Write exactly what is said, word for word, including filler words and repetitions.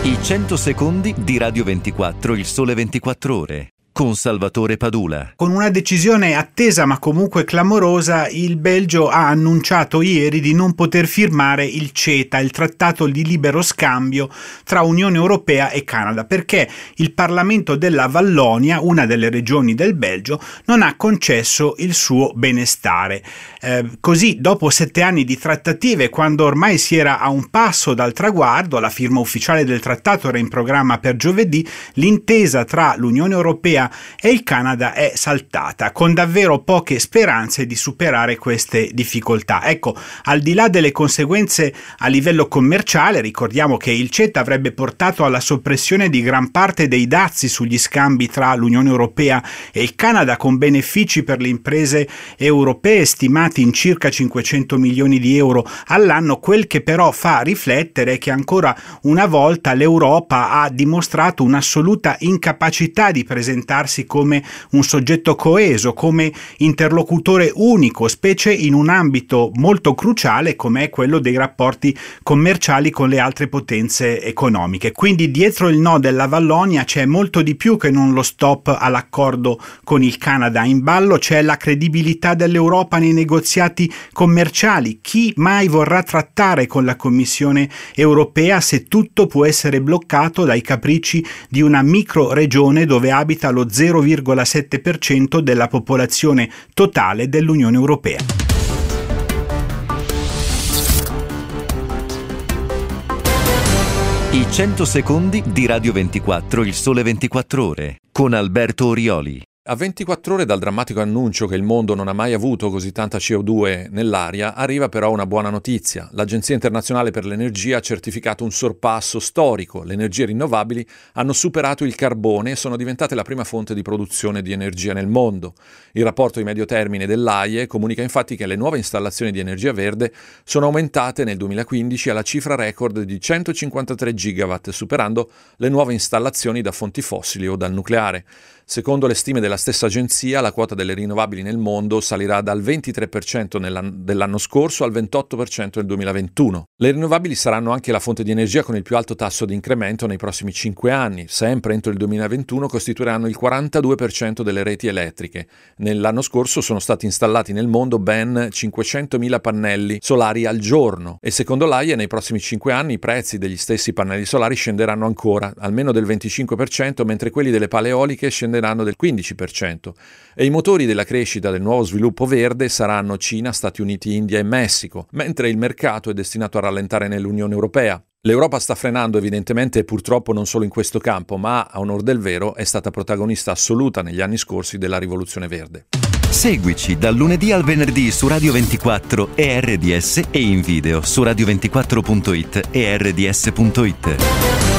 I cento secondi di Radio ventiquattro, il sole ventiquattro ore, con Salvatore Padula. Con una decisione attesa ma comunque clamorosa, il Belgio ha annunciato ieri di non poter firmare il CETA, il trattato di libero scambio tra Unione Europea e Canada, perché il Parlamento della Vallonia, una delle regioni del Belgio, non ha concesso il suo benestare. Eh, così, dopo sette anni di trattative, quando ormai si era a un passo dal traguardo, la firma ufficiale del trattato era in programma per giovedì, l'intesa tra l'Unione Europea e il Canada è saltata, con davvero poche speranze di superare queste difficoltà. Ecco, al di là delle conseguenze a livello commerciale, ricordiamo che il CETA avrebbe portato alla soppressione di gran parte dei dazi sugli scambi tra l'Unione Europea e il Canada, con benefici per le imprese europee stimati in circa cinquecento milioni di euro all'anno. Quel che però fa riflettere è che ancora una volta l'Europa ha dimostrato un'assoluta incapacità di presentare come un soggetto coeso, come interlocutore unico, specie in un ambito molto cruciale come è quello dei rapporti commerciali con le altre potenze economiche. Quindi dietro il no della Vallonia c'è molto di più che non lo stop all'accordo con il Canada. In ballo c'è la credibilità dell'Europa nei negoziati commerciali. Chi mai vorrà trattare con la Commissione europea se tutto può essere bloccato dai capricci di una micro regione dove abita lo zero virgola sette per cento della popolazione totale dell'Unione Europea. I cento secondi di Radio ventiquattro, il sole ventiquattro ore, con Alberto Orioli. A ventiquattro ore dal drammatico annuncio che il mondo non ha mai avuto così tanta C O due nell'aria, arriva però una buona notizia. L'Agenzia Internazionale per l'Energia ha certificato un sorpasso storico. Le energie rinnovabili hanno superato il carbone e sono diventate la prima fonte di produzione di energia nel mondo. Il rapporto di medio termine dell'A I E comunica infatti che le nuove installazioni di energia verde sono aumentate nel duemilaquindici alla cifra record di centocinquantatré gigawatt, superando le nuove installazioni da fonti fossili o dal nucleare. Secondo le stime della stessa agenzia, la quota delle rinnovabili nel mondo salirà dal ventitré per cento dell'anno scorso al ventotto per cento nel duemilaventuno. Le rinnovabili saranno anche la fonte di energia con il più alto tasso di incremento nei prossimi cinque anni. Sempre entro il duemilaventuno costituiranno il quarantadue per cento delle reti elettriche. Nell'anno scorso sono stati installati nel mondo ben cinquecentomila pannelli solari al giorno e secondo l'A I E nei prossimi cinque anni i prezzi degli stessi pannelli solari scenderanno ancora, almeno del venticinque per cento, mentre quelli delle pale eoliche scenderanno del quindici per cento. E i motori della crescita del nuovo sviluppo verde saranno Cina, Stati Uniti, India e Messico, mentre il mercato è destinato a rallentare nell'Unione Europea. L'Europa sta frenando evidentemente e purtroppo non solo in questo campo, ma a onor del vero è stata protagonista assoluta negli anni scorsi della rivoluzione verde. Seguici dal lunedì al venerdì su Radio ventiquattro e R D S e in video su radio ventiquattro punto it e R D S punto it.